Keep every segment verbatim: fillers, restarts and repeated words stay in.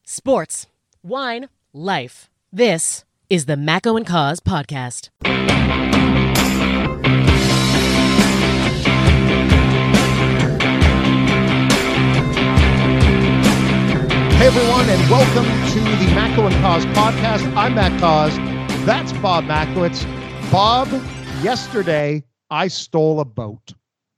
Sports, wine, life. This is the Macco and Cause podcast. Hey everyone, and welcome to the Macco and Cause podcast. I'm Matt Cause. That's Bob Mackowitz. Bob, yesterday I stole a boat.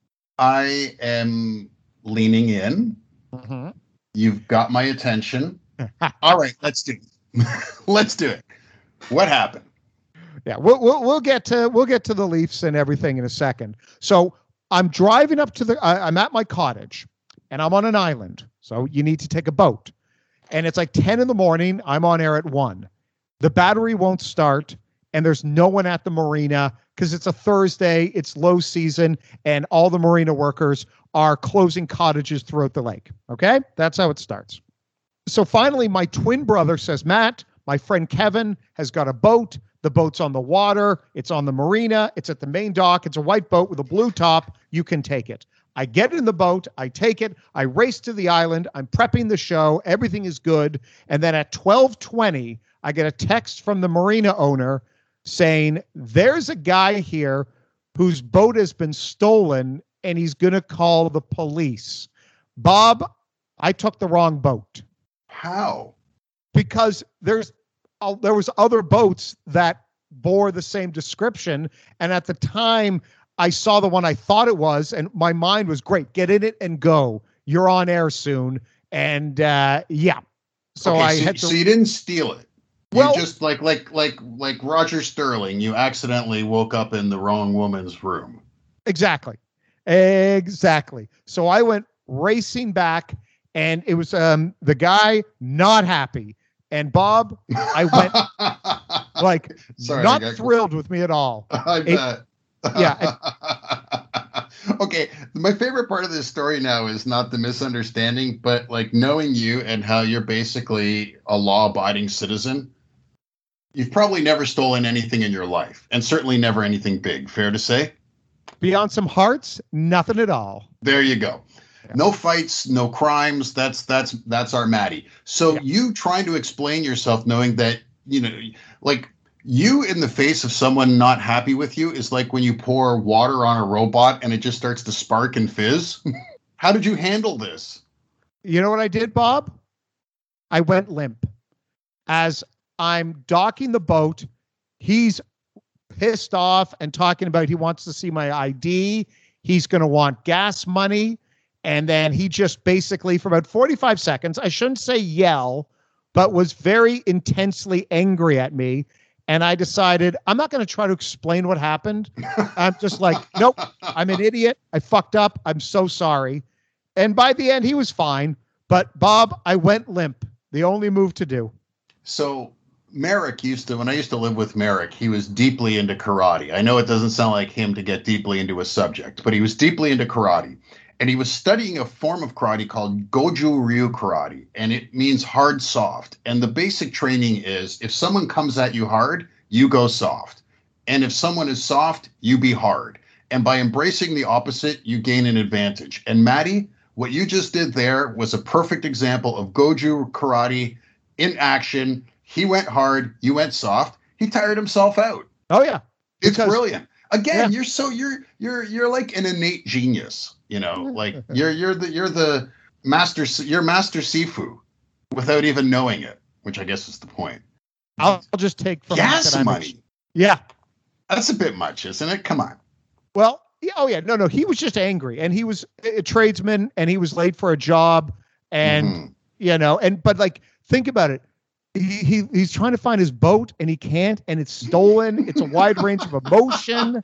I am leaning in. Mm-hmm. You've got my attention. All right, let's do it. Let's do it. What happened? Yeah, we'll, we'll we'll get to we'll get to the Leafs and everything in a second. So I'm driving up to the. I, I'm at my cottage, and I'm on an island. So you need to take a boat, and it's like ten in the morning. I'm on air at one. The battery won't start, and there's no one at the marina because it's a Thursday. It's low season, and all the marina workers are closing cottages throughout the lake. Okay, that's how it starts. So finally, my twin brother says, Matt, my friend Kevin has got a boat. The boat's on the water. It's on the marina. It's at the main dock. It's a white boat with a blue top. You can take it. I get in the boat. I take it. I race to the island. I'm prepping the show. Everything is good. And then at twelve twenty, I get a text from the marina owner saying, there's a guy here whose boat has been stolen and he's going to call the police. Bob, I took the wrong boat. How? Because there's uh, there was other boats that bore the same description. And at the time, I saw the one I thought it was, and my mind was great. Get in it and go. You're on air soon. And uh, yeah. So okay, I so, had to. So you didn't steal it. You Well, just like like like like Roger Sterling, you accidentally woke up in the wrong woman's room. Exactly. Exactly. So I went racing back. And it was um, the guy not happy. And Bob, I went like Sorry, not got... thrilled with me at all. I it, bet. Yeah. Okay. My favorite part of this story now is not the misunderstanding, but like knowing you and how you're basically a law-abiding citizen. You've probably never stolen anything in your life, and certainly never anything big. Fair to say? Beyond some hearts, nothing at all. There you go. Yeah. No fights, no crimes. That's that's that's our Maddie. So yeah. You trying to explain yourself knowing that, you know, like you in the face of someone not happy with you is like when you pour water on a robot and it just starts to spark and fizz. How did you handle this? You know what I did, Bob? I went limp. As I'm docking the boat, he's pissed off and talking about he wants to see my I D. He's going to want gas money. And then he just basically, for about forty-five seconds, I shouldn't say yell, but was very intensely angry at me. And I decided I'm not going to try to explain what happened. I'm just like, nope, I'm an idiot. I fucked up. I'm so sorry. And by the end, he was fine. But Bob, I went limp. The only move to do. So Merrick used to, when I used to live with Merrick, he was deeply into karate. I know it doesn't sound like him to get deeply into a subject, but he was deeply into karate. And he was studying a form of karate called Goju Ryu Karate, and it means hard soft. And the basic training is if someone comes at you hard, you go soft. And if someone is soft, you be hard. And by embracing the opposite, you gain an advantage. And Maddie, what you just did there was a perfect example of Goju Karate in action. He went hard, you went soft. He tired himself out. Oh yeah. It's because, brilliant. Again, yeah. you're so you're you're you're like an innate genius. You know, like you're you're the you're the master you're Master Sifu without even knowing it, which I guess is the point. I'll, I'll just take from gas that money. I'm, yeah, that's a bit much, isn't it? Come on. Well, yeah, oh yeah, no, no, he was just angry, and he was a tradesman, and he was late for a job, and mm-hmm. you know, and but like think about it. He, he he's trying to find his boat and he can't, and it's stolen. It's a wide range of emotion.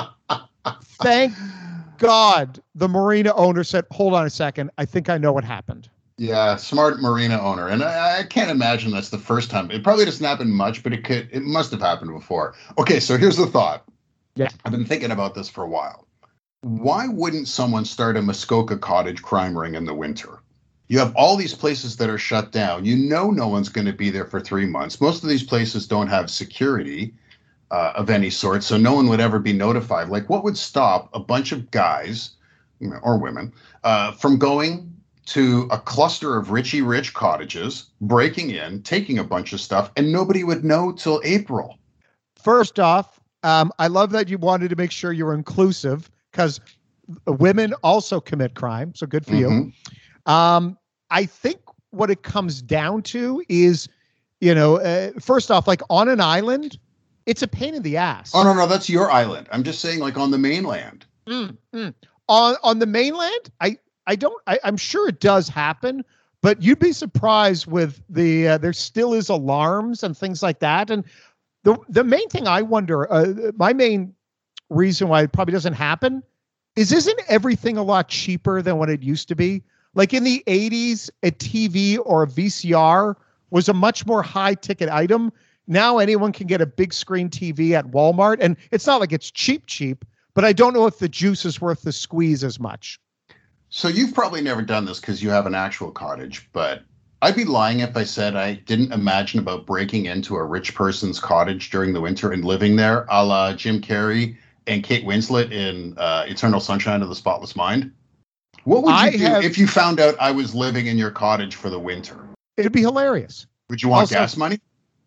Thank God the marina owner said, hold on a second. I think I know what happened. Yeah, smart marina owner. And I, I can't imagine that's the first time. It probably doesn't happen much, but it could. It must have happened before. Okay, so here's the thought. Yeah, I've been thinking about this for a while. Why wouldn't someone start a Muskoka Cottage crime ring in the winter? You have all these places that are shut down. You know no one's going to be there for three months. Most of these places don't have security uh, of any sort, so no one would ever be notified. Like, what would stop a bunch of guys or women uh, from going to a cluster of Richie Rich cottages, breaking in, taking a bunch of stuff, and nobody would know till April. First off, um, I love that you wanted to make sure you're inclusive because women also commit crime. So good for Mm-hmm. you. Um, I think what it comes down to is, you know, uh, first off, like on an island, it's a pain in the ass. Oh, no, no, that's your island. I'm just saying, like, on the mainland. Mm, mm. On on the mainland, I I don't. I, I'm sure it does happen, but you'd be surprised with the. Uh, there still is alarms and things like that. And the the main thing I wonder, uh, my main reason why it probably doesn't happen, is isn't everything a lot cheaper than what it used to be? Like in the eighties, a T V or a V C R was a much more high ticket item. Now anyone can get a big screen T V at Walmart, and it's not like it's cheap, cheap, but I don't know if the juice is worth the squeeze as much. So you've probably never done this because you have an actual cottage, but I'd be lying if I said I didn't imagine about breaking into a rich person's cottage during the winter and living there, a la Jim Carrey and Kate Winslet in uh, Eternal Sunshine of the Spotless Mind. What would you I do have- if you found out I was living in your cottage for the winter? It'd be hilarious. Would you want Also- gas money?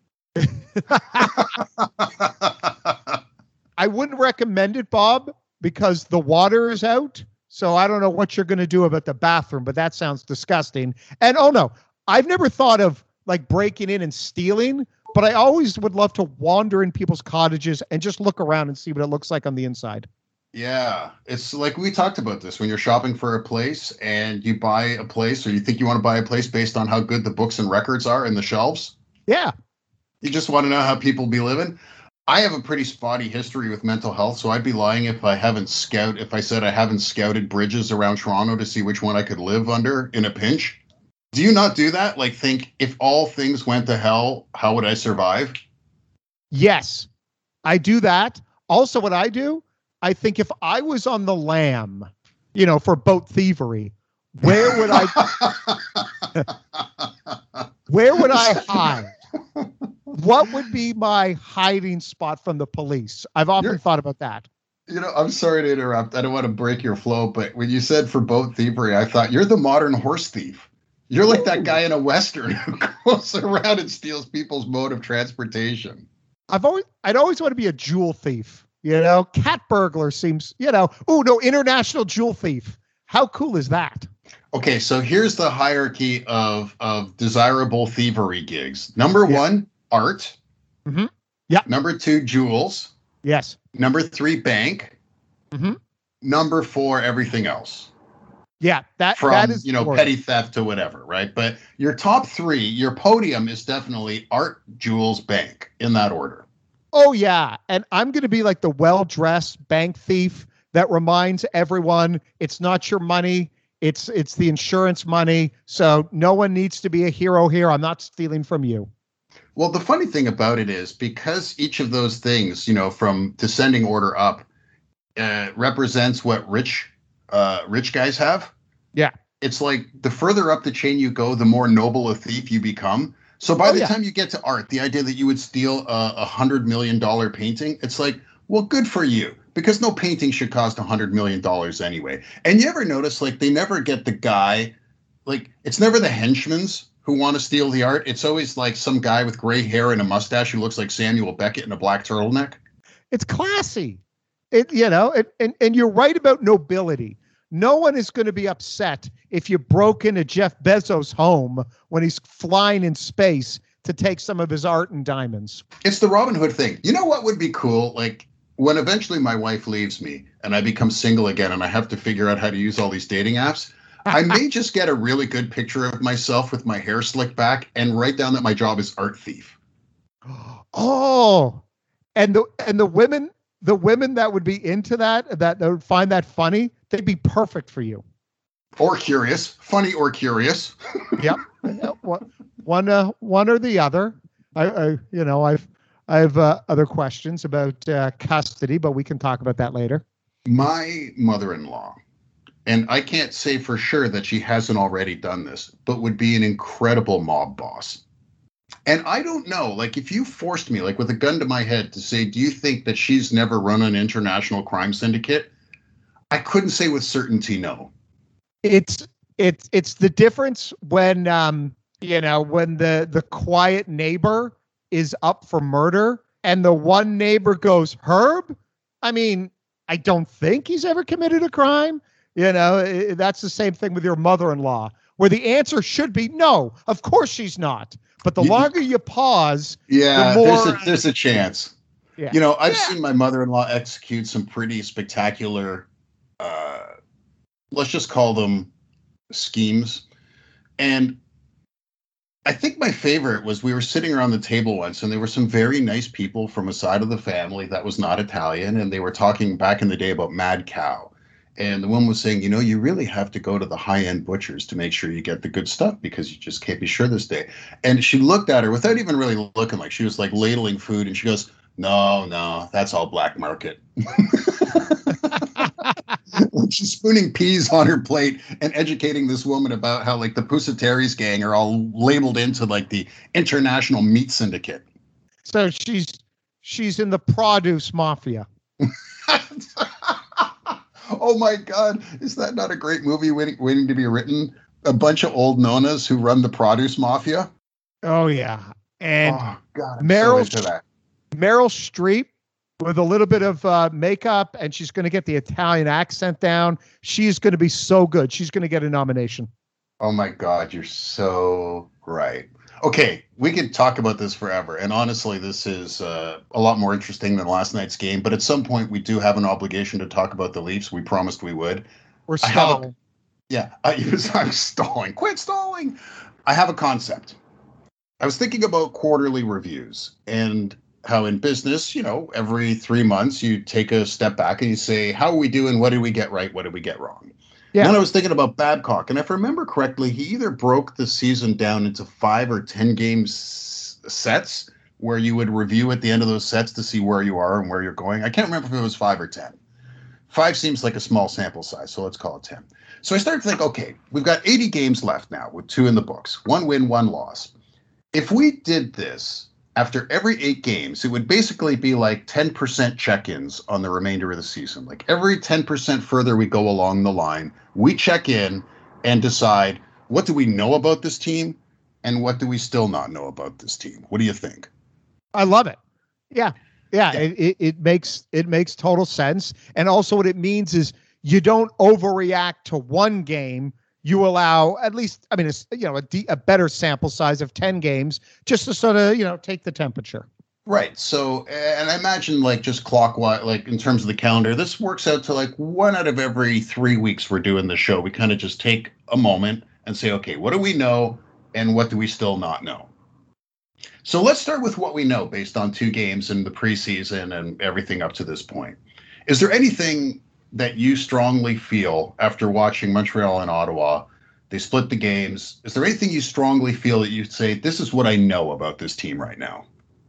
I wouldn't recommend it, Bob, because the water is out. So I don't know what you're going to do about the bathroom, but that sounds disgusting. And oh no, I've never thought of like breaking in and stealing, but I always would love to wander in people's cottages and just look around and see what it looks like on the inside. Yeah, it's like we talked about this when you're shopping for a place and you buy a place or you think you want to buy a place based on how good the books and records are in the shelves. Yeah. You just want to know how people be living. I have a pretty spotty history with mental health, so I'd be lying if I haven't scout if I said I haven't scouted bridges around Toronto to see which one I could live under in a pinch. Do you not do that? Like think if all things went to hell, how would I survive? Yes, I do that. Also, what I do, I think if I was on the lam, you know, for boat thievery, where would I, where would I hide? What would be my hiding spot from the police? I've often You're- thought about that. You know, I'm sorry to interrupt. I don't want to break your flow, but when you said for boat thievery, I thought you're the modern horse thief. You're like that guy in a Western who goes around and steals people's mode of transportation. I've always, I'd always want to be a jewel thief. You know, cat burglar seems, you know, oh no, international jewel thief. How cool is that? Okay, so here's the hierarchy of of desirable thievery gigs. Number Yeah. one, art. Mhm. Yeah. Number two, jewels. Yes. Number three, bank. Mhm. Number four, everything else. Yeah, that From that is you know the order. petty theft to whatever, right? But your top three, your podium is definitely art, jewels, bank in that order. Oh yeah, and I'm going to be like the well-dressed bank thief that reminds everyone it's not your money, it's it's the insurance money. So no one needs to be a hero here. I'm not stealing from you. Well, the funny thing about it is because each of those things, you know, from descending order up, uh, represents what rich, uh, rich guys have. Yeah. It's like the further up the chain you go, the more noble a thief you become. So by Oh, the yeah. time you get to art, the idea that you would steal a, a hundred million dollar painting, it's like, well, good for you, because no painting should cost a hundred million dollars anyway. And you ever notice, like, they never get the guy, like, it's never the henchmen's who want to steal the art. It's always like some guy with gray hair and a mustache who looks like Samuel Beckett in a black turtleneck. It's classy. It you know, it, and and you're right about nobility. No one is going to be upset if you broke into Jeff Bezos' home when he's flying in space to take some of his art and diamonds. It's the Robin Hood thing. You know what would be cool? Like when eventually my wife leaves me and I become single again and I have to figure out how to use all these dating apps, I may just get a really good picture of myself with my hair slicked back and write down that my job is art thief. Oh, and the and the women, the women that would be into that, that, that would find that funny, they'd be perfect for you. Or curious. Funny or curious. Yep. Yeah, one, one, uh, one or the other. I, I you know, I've, I have uh, other questions about uh, custody, but we can talk about that later. My mother-in-law, and I can't say for sure that she hasn't already done this, but would be an incredible mob boss. And I don't know, like if you forced me, like with a gun to my head to say, do you think that she's never run an international crime syndicate? I couldn't say with certainty no. It's it's it's the difference when um you know when the the quiet neighbor is up for murder and the one neighbor goes, Herb? I mean, I don't think he's ever committed a crime. You know, i- that's the same thing with your mother-in-law, where the answer should be no, of course she's not. But the You- longer you pause, Yeah, the there's more a there's a chance. yeah. You know, I've Yeah. seen my mother-in-law execute some pretty spectacular, uh, let's just call them schemes. And I think my favorite was we were sitting around the table once, and there were some very nice people from a side of the family that was not Italian, and they were talking back in the day about Mad Cow. And the woman was saying, you know, you really have to go to the high-end butchers to make sure you get the good stuff because you just can't be sure this day. And she looked at her without even really looking, like she was like ladling food, and she goes, no, no, that's all black market. She's spooning peas on her plate and educating this woman about how like the Pusateri gang are all labeled into like the international meat syndicate. So she's she's in the produce mafia. Oh my God. Is that not a great movie waiting, waiting to be written? A bunch of old nonas who run the produce mafia. Oh yeah. And oh God, I'm Meryl so into that. Meryl Streep with a little bit of uh, makeup, and she's going to get the Italian accent down. She's going to be so good. She's going to get a nomination. Oh my God, you're so right. Okay, we could talk about this forever. And honestly, this is uh, a lot more interesting than last night's game. But at some point, we do have an obligation to talk about the Leafs. We promised we would. We're I have a- stalling. Yeah, I, I'm stalling. Quit stalling. I have a concept. I was thinking about quarterly reviews and how in business, you know, every three months you take a step back and you say, how are we doing? What did we get right? What did we get wrong? Yeah. And then I was thinking about Babcock. And if I remember correctly, he either broke the season down into five or ten game s- sets where you would review at the end of those sets to see where you are and where you're going. I can't remember if it was five or ten. Five seems like a small sample size, so let's call it ten. So I started to think, okay, we've got eighty games left now with two in the books, one win, one loss. If we did this after every eight games, it would basically be like ten percent check-ins on the remainder of the season. Like every ten percent further we go along the line, we check in and decide, what do we know about this team and what do we still not know about this team? What do you think? I love it. Yeah. Yeah. Yeah. It, it, it makes it makes total sense. And also what it means is you don't overreact to one game. You allow at least, I mean, it's, you know, a, de- a better sample size of ten games just to sort of, you know, take the temperature. Right. So, and I imagine like just clockwise, like in terms of the calendar, this works out to like one out of every three weeks we're doing the show. We kind of just take a moment and say, okay, what do we know and what do we still not know? So let's start with what we know based on two games in the preseason and everything up to this point. Is there anything that you strongly feel after watching Montreal and Ottawa? They split the games. Is there anything you strongly feel that you'd say, this is what I know about this team right now?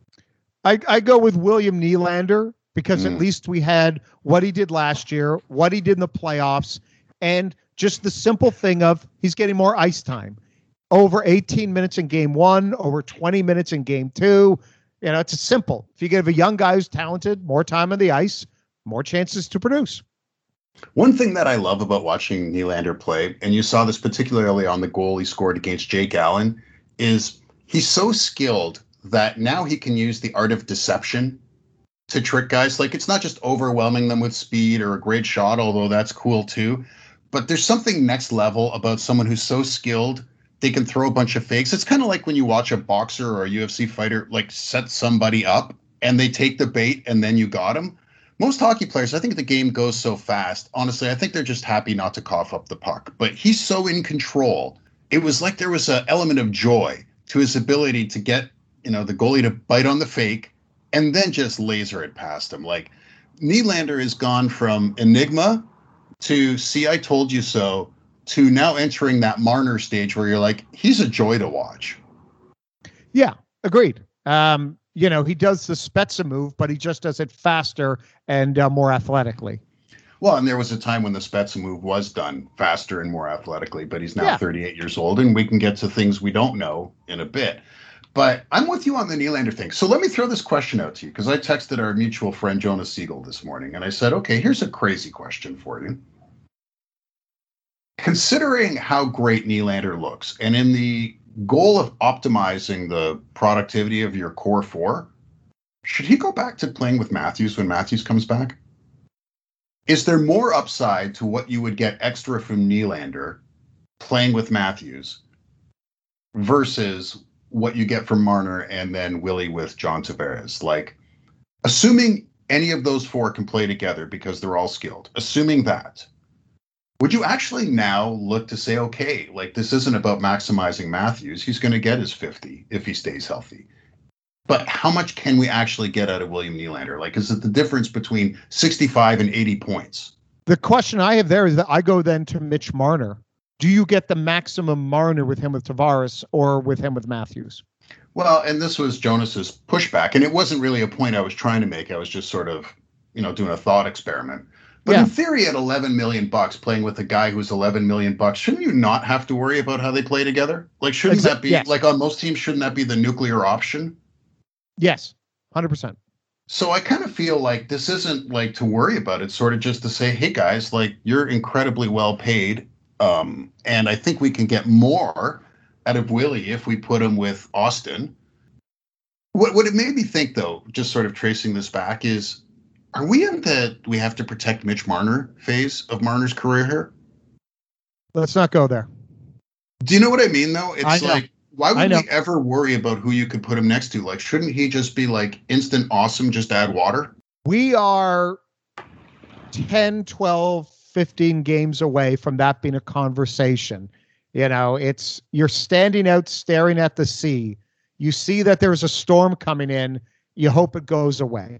I, I go with William Nylander because Mm. at least we had what he did last year, what he did in the playoffs, and just the simple thing of he's getting more ice time. Over eighteen minutes in game one, over twenty minutes in game two. You know, it's a simple. If you give a young guy who's talented more time on the ice, more chances to produce. One thing that I love about watching Nylander play, and you saw this particularly on the goal he scored against Jake Allen, is he's so skilled that now he can use the art of deception to trick guys. Like, it's not just overwhelming them with speed or a great shot, although that's cool too. But there's something next level about someone who's so skilled they can throw a bunch of fakes. It's kind of like when you watch a boxer or a U F C fighter like set somebody up and they take the bait and then you got them. Most hockey players, I think the game goes so fast. Honestly, I think they're just happy not to cough up the puck. But he's so in control. It was like there was an element of joy to his ability to get, you know, the goalie to bite on the fake and then just laser it past him. Like, Nylander has gone from enigma to see I told you so to now entering that Marner stage where you're like, he's a joy to watch. Yeah, agreed. Um, you know, he does the Spezza move, but he just does it faster and uh, more athletically. Well, and there was a time when the Spezza move was done faster and more athletically, but he's now Yeah. thirty-eight years old, and we can get to things we don't know in a bit. But I'm with you on the Nylander thing. So let me throw this question out to you, because I texted our mutual friend Jonas Siegel this morning, and I said, okay, here's a crazy question for you. considering how great Nylander looks, and in the goal of optimizing the productivity of your core four, should he go back to playing with Matthews when Matthews comes back? Is there more upside to what you would get extra from Nylander playing with Matthews versus what you get from Marner and then Willie with John Tavares? Like, assuming any of those four can play together because they're all skilled, assuming that, would you actually now look to say, okay, like this isn't about maximizing Matthews. He's going to get his fifty if he stays healthy. But how much can we actually get out of William Nylander? Like, is it the difference between sixty-five and eighty points? The question I have there is that I go then to Mitch Marner. Do you get the maximum Marner with him with Tavares or with him with Matthews? Well, and this was Jonas's pushback, and it wasn't really a point I was trying to make. I was just sort of, you know, doing a thought experiment. But yeah. In theory, at eleven million bucks, playing with a guy who's eleven million bucks, shouldn't you not have to worry about how they play together? Like, shouldn't Exa- that be yes. like on most teams? Shouldn't that be the nuclear option? Yes, one hundred percent. So I kind of feel like this isn't like to worry about. It's sort of just to say, hey, guys, like you're incredibly well paid. Um, and I think we can get more out of Willie if we put him with Austin. What, what it made me think, though, just sort of tracing this back is, are we in the we have to protect Mitch Marner phase of Marner's career here? Let's not go there. Do you know what I mean, though? It's like, why would we ever worry about who you could put him next to? Like, shouldn't he just be like instant awesome, just add water? We are ten, twelve, fifteen games away from that being a conversation. You know, it's you're standing out staring at the sea. You see that there's a storm coming in. You hope it goes away.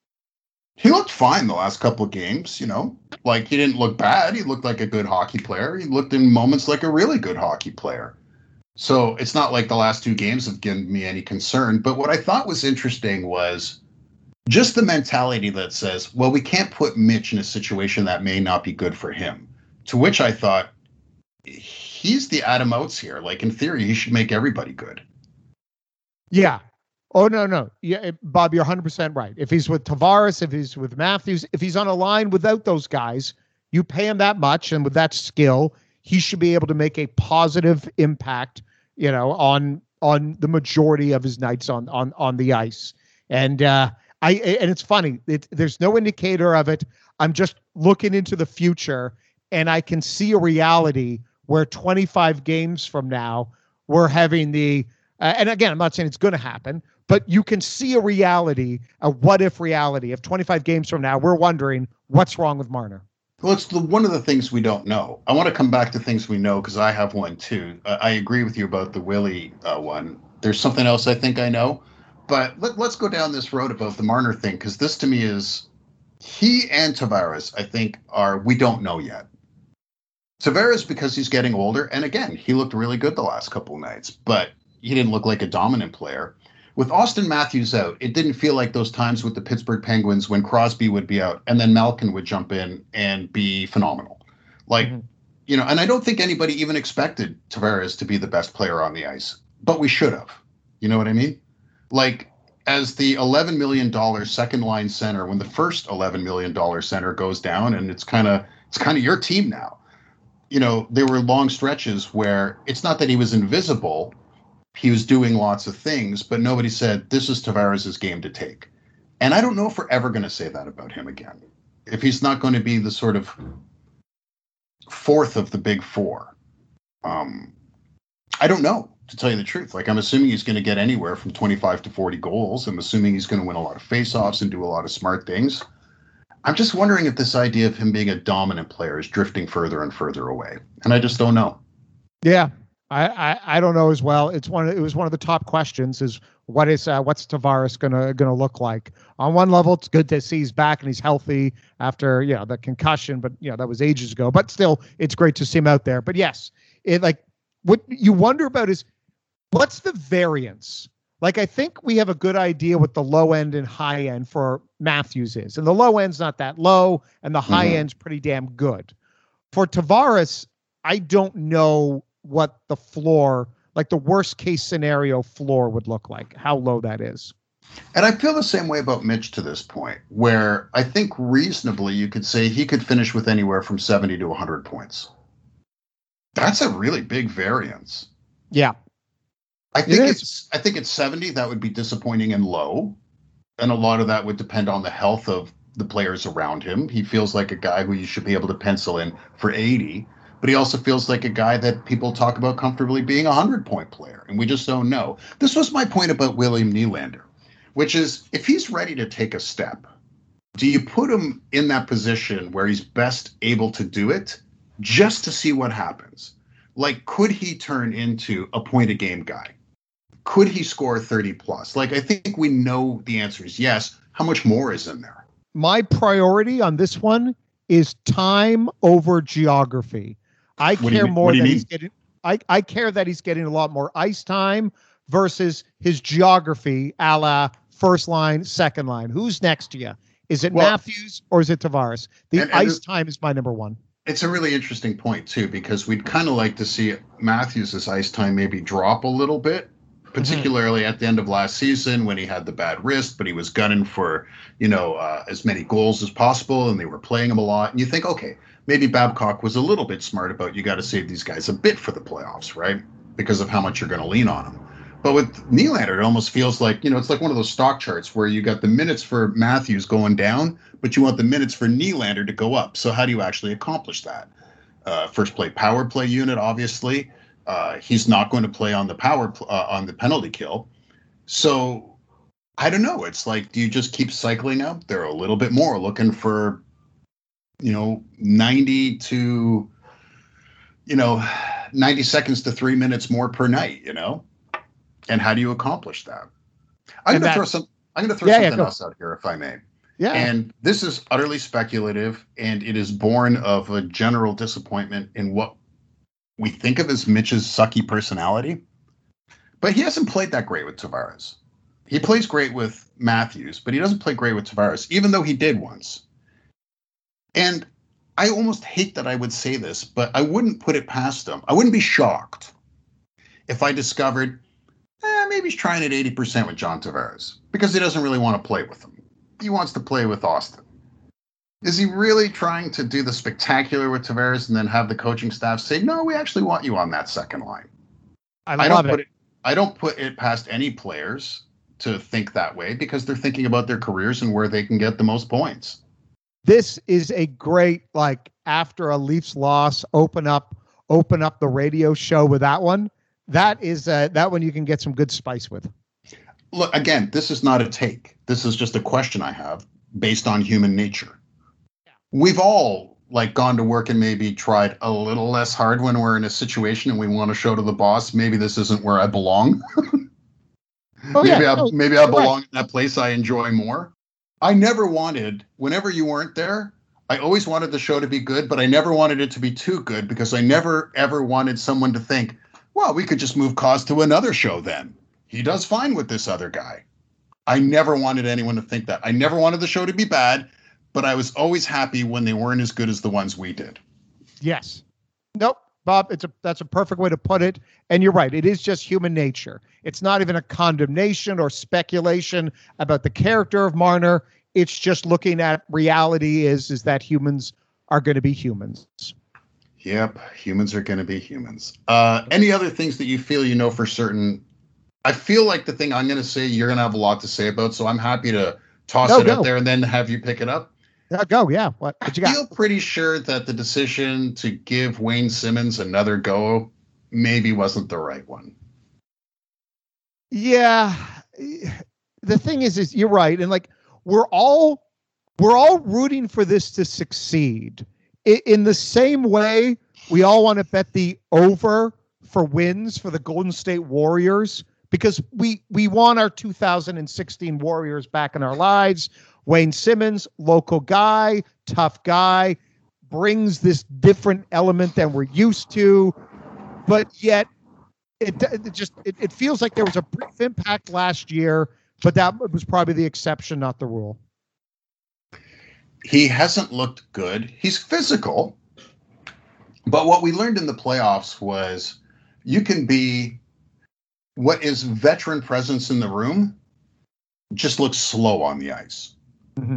He looked fine the last couple of games, you know, like he didn't look bad. He looked like a good hockey player. He looked in moments like a really good hockey player. So it's not like the last two games have given me any concern. But what I thought was interesting was just the mentality that says, well, we can't put Mitch in a situation that may not be good for him. To which I thought, he's the Adam Oates here. Like, in theory, he should make everybody good. Yeah. Oh, no, no. Yeah, Bob, you're one hundred percent right. If he's with Tavares, if he's with Matthews, if he's on a line without those guys, you pay him that much, and with that skill, he should be able to make a positive impact, you know, on on the majority of his nights on on on the ice. And uh, I and it's funny. It, there's no indicator of it. I'm just looking into the future, and I can see a reality where twenty-five games from now, we're having the uh, and again, I'm not saying it's going to happen, but you can see a reality, a what if reality of twenty-five games from now. We're wondering what's wrong with Marner. Well, it's the, one of the things we don't know. I want to come back to things we know because I have one too. Uh, I agree with you about the Willie uh, one. There's something else I think I know, but let, let's go down this road about the Marner thing because this to me is he and Tavares, I think, are we don't know yet. Tavares because he's getting older, and again, he looked really good the last couple of nights, but he didn't look like a dominant player. With Austin Matthews out, it didn't feel like those times with the Pittsburgh Penguins when Crosby would be out and then Malkin would jump in and be phenomenal. Like, mm-hmm. you know, and I don't think anybody even expected Tavares to be the best player on the ice, but we should have. You know what I mean? Like, as the eleven million dollars second line center, when the first eleven million dollars center goes down and it's kind of it's kind of your team now. You know, there were long stretches where it's not that he was invisible. He was doing lots of things, but nobody said, this is Tavares' game to take. And I don't know if we're ever going to say that about him again. If he's not going to be the sort of fourth of the big four. Um, I don't know, to tell you the truth. Like, I'm assuming he's going to get anywhere from twenty-five to forty goals. I'm assuming he's going to win a lot of faceoffs and do a lot of smart things. I'm just wondering if this idea of him being a dominant player is drifting further and further away. And I just don't know. Yeah. I, I, I don't know as well. It's one. It was one of the top questions. Is what is uh, what's Tavares gonna gonna look like? On one level, it's good to see he's back and he's healthy after you know the concussion, but you know that was ages ago. But still, it's great to see him out there. But yes, it like what you wonder about is what's the variance. Like I think we have a good idea what the low end and high end for Matthews is, and the low end's not that low, and the high mm-hmm. end's pretty damn good. For Tavares, I don't know what the floor, like the worst case scenario floor would look like, how low that is. And I feel the same way about Mitch to this point, where I think reasonably you could say he could finish with anywhere from seventy to one hundred points. That's a really big variance. Yeah. I think It it's I think it's seventy. That would be disappointing and low. And a lot of that would depend on the health of the players around him. He feels like a guy who you should be able to pencil in for eighty, but he also feels like a guy that people talk about comfortably being a hundred-point player, and we just don't know. This was my point about William Nylander, which is if he's ready to take a step, do you put him in that position where he's best able to do it just to see what happens? Like, could he turn into a point-a-game guy? Could he score thirty plus? Like, I think we know the answer is yes. How much more is in there? My priority on this one is time over geography. I What do you care mean- more what do you that mean? he's getting I, I care that he's getting a lot more ice time versus his geography, a la first line, second line. Who's next to you? Is it Well- Matthews or is it Tavares? The And- and ice it- time is my number one. It's a really interesting point, too, because we'd kind of like to see Matthews' ice time maybe drop a little bit, particularly at the end of last season when he had the bad wrist, but he was gunning for, you know, uh, as many goals as possible, and they were playing him a lot. And you think, okay, maybe Babcock was a little bit smart about you got to save these guys a bit for the playoffs, right? Because of how much you're going to lean on them. But with Nylander, it almost feels like, you know, it's like one of those stock charts where you got the minutes for Matthews going down, but you want the minutes for Nylander to go up. So how do you actually accomplish that? Uh, first play power play unit, obviously. Uh, he's not going to play on the power pl- uh, on the penalty kill. So I don't know. It's like, do you just keep cycling up there a little bit more, looking for, you know, ninety to, you know, ninety seconds to three minutes more per night, you know? And how do you accomplish that? I'm And going to that- throw some. I'm going to throw Yeah, yeah, something go. else out here, if I may. Yeah. And this is utterly speculative, and it is born of a general disappointment in what we think of as Mitch's sucky personality. But he hasn't played that great with Tavares. He plays great with Matthews, but he doesn't play great with Tavares, even though he did once. And I almost hate that I would say this, but I wouldn't put it past him. I wouldn't be shocked if I discovered eh, maybe he's trying at eighty percent with John Tavares because he doesn't really want to play with him. He wants to play with Austin. Is he really trying to do the spectacular with Tavares and then have the coaching staff say, no, we actually want you on that second line? I I love don't put it. it. I don't put it past any players to think that way because they're thinking about their careers and where they can get the most points. This is a great, like, after a Leafs loss, open up, open up the radio show with that one. That is uh, that one you can get some good spice with. Look, again, this is not a take. This is just a question I have based on human nature. We've all like gone to work and maybe tried a little less hard when we're in a situation and we want to show to the boss, maybe this isn't where I belong. Oh, maybe yeah. I No, maybe I you're right. belong in that place I enjoy more. I never wanted, whenever you weren't there, I always wanted the show to be good, but I never wanted it to be too good because I never ever wanted someone to think, well, we could just move Cause to another show then. He does fine with this other guy. I never wanted anyone to think that. I never wanted the show to be bad, but I was always happy when they weren't as good as the ones we did. Yes. Nope. Bob, it's a that's a perfect way to put it. And you're right. It is just human nature. It's not even a condemnation or speculation about the character of Marner. It's just looking at reality is, is that humans are going to be humans. Yep, humans are going to be humans. Uh, any other things that you feel you know for certain? I feel like the thing I'm going to say, you're going to have a lot to say about, so I'm happy to toss No, it go. out there and then have you pick it up. Yeah, go. Yeah. What, I what you got? feel pretty sure that the decision to give Wayne Simmons another go maybe wasn't the right one. Yeah. The thing is, is you're right. And like, we're all, we're all rooting for this to succeed. I, in the same way, we all want to bet the over for wins for the Golden State Warriors because we, we want our two thousand sixteen Warriors back in our lives. Wayne Simmons, local guy, tough guy, brings this different element than we're used to, but yet it, it just it, it feels like there was a brief impact last year, but that was probably the exception, not the rule. He hasn't looked good. He's physical. But what we learned in the playoffs was you can be what is veteran presence in the room just looks slow on the ice. Mm-hmm.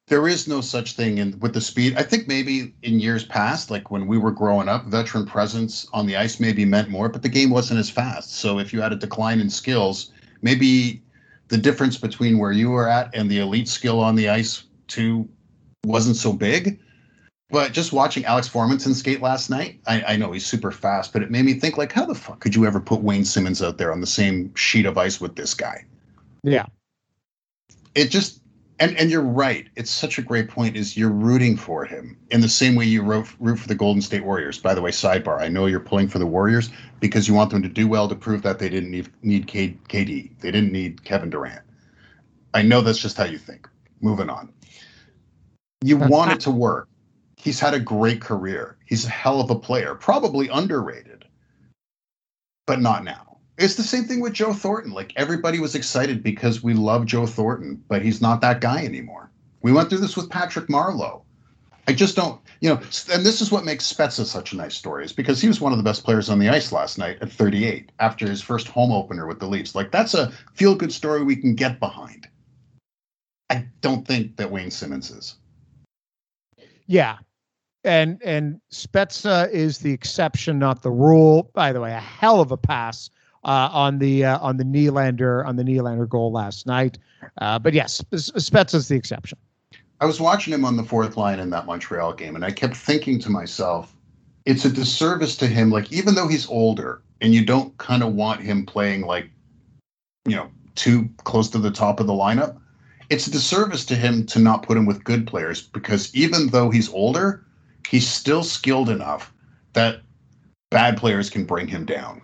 There is no such thing in with the speed. I think maybe in years past, like when we were growing up, veteran presence on the ice maybe meant more, but the game wasn't as fast. So if you had a decline in skills, maybe the difference between where you were at and the elite skill on the ice too wasn't so big. But just watching Alex Formanton skate last night, I, I know he's super fast, but it made me think, like, how the fuck could you ever put Wayne Simmons out there on the same sheet of ice with this guy? Yeah. It just, and, and you're right. It's such a great point is you're rooting for him in the same way you root, root for the Golden State Warriors. By the way, sidebar, I know you're pulling for the Warriors because you want them to do well to prove that they didn't need, need K, KD. They didn't need Kevin Durant. I know that's just how you think. Moving on. You want it to work. He's had a great career. He's a hell of a player, probably underrated, but not now. It's the same thing with Joe Thornton. Like everybody was excited because we love Joe Thornton, but he's not that guy anymore. We went through this with Patrick Marleau. I just don't, you know, and this is what makes Spezza such a nice story is because he was one of the best players on the ice last night at thirty-eight after his first home opener with the Leafs. Like that's a feel-good story we can get behind. I don't think that Wayne Simmons is. Yeah. And and Spezza is the exception, not the rule. By the way, a hell of a pass uh, on the uh, on the Nylander on the Nylander goal last night. Uh, but yes, Spezza's the exception. I was watching him on the fourth line in that Montreal game, and I kept thinking to myself, it's a disservice to him. Like even though he's older, and you don't kind of want him playing like, you know, too close to the top of the lineup, it's a disservice to him to not put him with good players because even though he's older, he's still skilled enough that bad players can bring him down.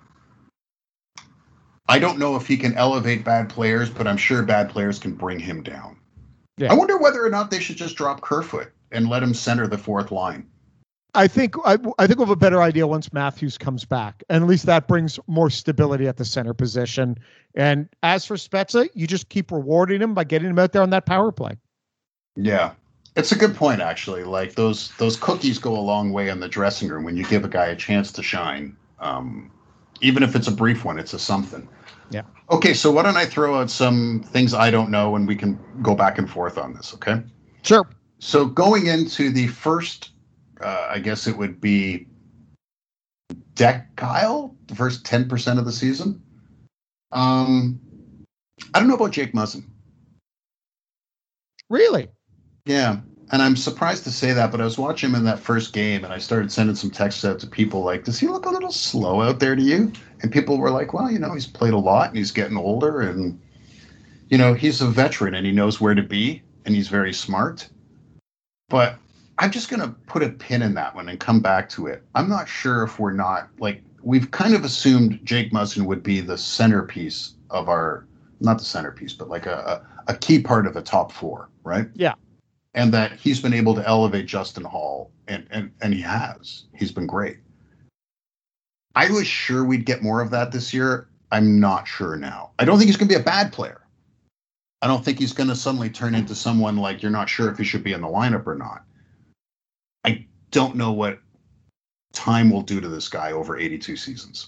I don't know if he can elevate bad players, but I'm sure bad players can bring him down. Yeah. I wonder whether or not they should just drop Kerfoot and let him center the fourth line. I think I, I think we'll have a better idea once Matthews comes back, and at least that brings more stability at the center position. And as for Spezza, you just keep rewarding him by getting him out there on that power play. Yeah. It's a good point, actually. Like those those cookies go a long way in the dressing room when you give a guy a chance to shine. Um, even if it's a brief one, it's a something. Yeah. Okay, so why don't I throw out some things I don't know and we can go back and forth on this, okay? Sure. So going into the first, uh, I guess it would be decile, the first ten percent of the season. Um, I don't know about Jake Muzzin. Really? Yeah, and I'm surprised to say that, but I was watching him in that first game, and I started sending some texts out to people like, does he look a little slow out there to you? And people were like, well, you know, he's played a lot, and he's getting older, and, you know, he's a veteran, and he knows where to be, and he's very smart. But I'm just going to put a pin in that one and come back to it. I'm not sure if we're not, like, we've kind of assumed Jake Muzzin would be the centerpiece of our, not the centerpiece, but like a, a, a key part of a top four, right? Yeah. And that he's been able to elevate Justin Hall, and, and, and he has. He's been great. I was sure we'd get more of that this year. I'm not sure now. I don't think he's going to be a bad player. I don't think he's going to suddenly turn into someone like you're not sure if he should be in the lineup or not. I don't know what time will do to this guy over eighty-two seasons.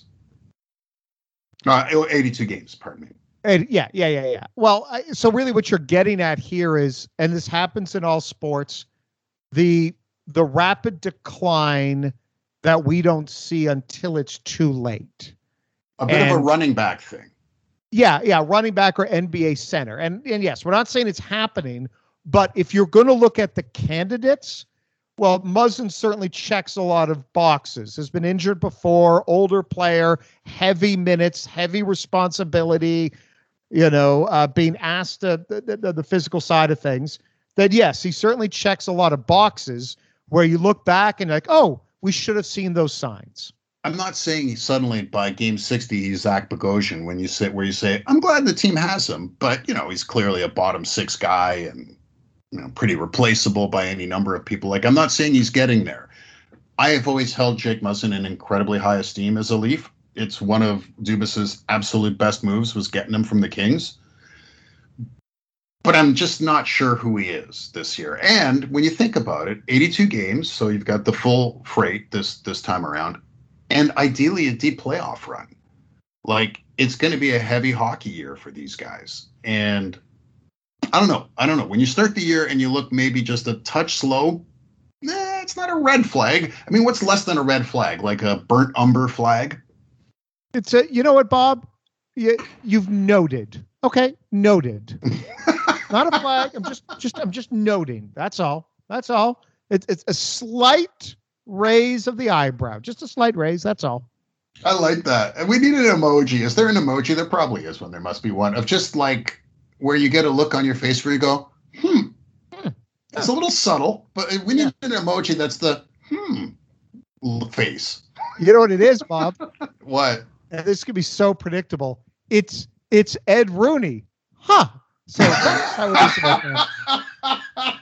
Uh, eighty-two games, pardon me. And yeah, yeah, yeah, yeah. Well, I, so really what you're getting at here is, and this happens in all sports, the the rapid decline that we don't see until it's too late. A bit and, of a running back thing. Yeah, yeah, running back or N B A center. And and yes, we're not saying it's happening, but if you're going to look at the candidates, well, Muzzin certainly checks a lot of boxes. Has been injured before, older player, heavy minutes, heavy responsibility, you know, uh, being asked uh, the, the, the physical side of things. That, yes, he certainly checks a lot of boxes where you look back and like, oh, we should have seen those signs. I'm not saying suddenly by game sixty he's Zach Bogosian when you sit where you say, I'm glad the team has him, but, you know, he's clearly a bottom six guy and, you know, pretty replaceable by any number of people. Like, I'm not saying he's getting there. I have always held Jake Muzzin in incredibly high esteem as a Leaf. It's one of Dubas's absolute best moves was getting him from the Kings. But I'm just not sure who he is this year. And when you think about it, eighty-two games, so you've got the full freight this this time around, and ideally a deep playoff run. Like, it's going to be a heavy hockey year for these guys. And I don't know. I don't know. When you start the year and you look maybe just a touch slow, nah, it's not a red flag. I mean, what's less than a red flag? Like a burnt umber flag? It's a, you know what, Bob? You, you've noted. Okay, noted. Not a flag. I'm just, just, I'm just noting. That's all. That's all. It's, it's a slight raise of the eyebrow. Just a slight raise. That's all. I like that. And we need an emoji. Is there an emoji? There probably is one. There must be one of just like where you get a look on your face where you go, hmm. hmm. It's a little subtle, but we need yeah. an emoji that's the hmm face. You know what it is, Bob? What? And this could be so predictable. It's it's Ed Rooney. Huh. So that's how it is about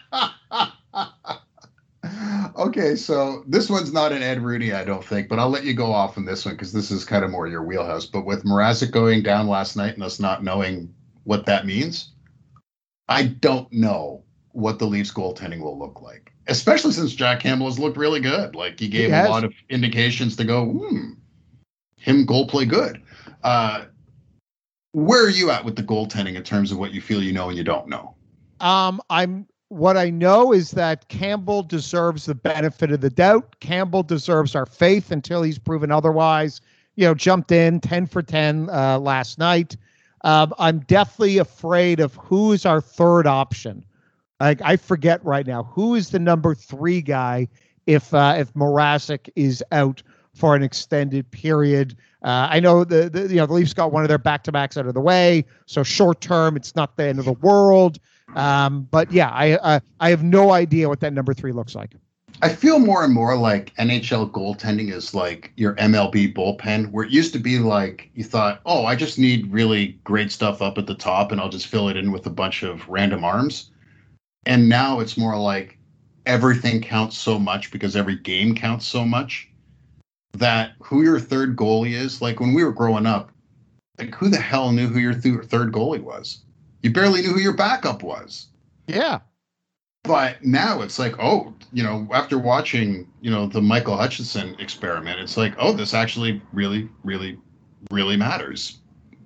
that. Okay, so this one's not an Ed Rooney, I don't think, but I'll let you go off on this one because this is kind of more your wheelhouse. But with Mrazek going down last night and us not knowing what that means, I don't know what the Leafs goaltending will look like, especially since Jack Campbell has looked really good. Like he gave he a lot of indications to go, hmm, him goal play good. Uh, where are you at with the goaltending in terms of what you feel you know and you don't know? Um, I'm what I know is that Campbell deserves the benefit of the doubt. Campbell deserves our faith until he's proven otherwise. You know, jumped in ten for ten uh, last night. Um, I'm definitely afraid of who is our third option. Like I forget right now who is the number three guy if uh, if Mrazek is out for an extended period. Uh, I know the, the you know the Leafs got one of their back to backs out of the way, so short term it's not the end of the world. Um, but yeah, I uh, I have no idea what that number three looks like. I feel more and more like N H L goaltending is like your M L B bullpen, where it used to be like you thought, oh, I just need really great stuff up at the top and I'll just fill it in with a bunch of random arms. And now it's more like everything counts so much because every game counts so much that who your third goalie is, like when we were growing up, like who the hell knew who your th- third goalie was? You barely knew who your backup was. Yeah. But now it's like, oh, you know, after watching, you know, the Michael Hutchinson experiment, it's like, oh, this actually really, really, really matters.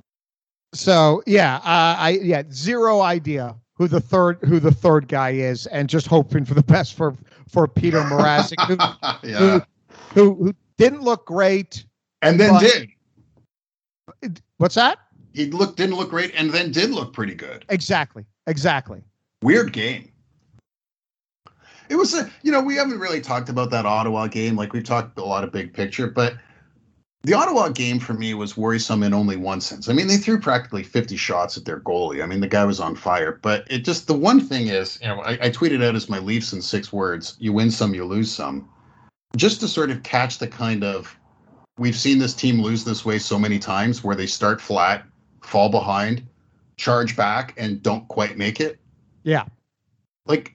So, yeah, uh, I yeah, zero idea who the third who the third guy is, and just hoping for the best for for Peter Mrazek, who, yeah. who, who who didn't look great, and then did. What's that? He looked didn't look great, and then did look pretty good. Exactly, exactly. Weird game. It was a, you know, we haven't really talked about that Ottawa game. Like we've talked a lot of big picture, but the Ottawa game for me was worrisome in only one sense. I mean, they threw practically fifty shots at their goalie. I mean, the guy was on fire, but it just, the one thing is, you know, I, I tweeted out as my Leafs in six words, you win some, you lose some, just to sort of catch the kind of, we've seen this team lose this way so many times where they start flat, fall behind, charge back, and don't quite make it. Yeah. Like,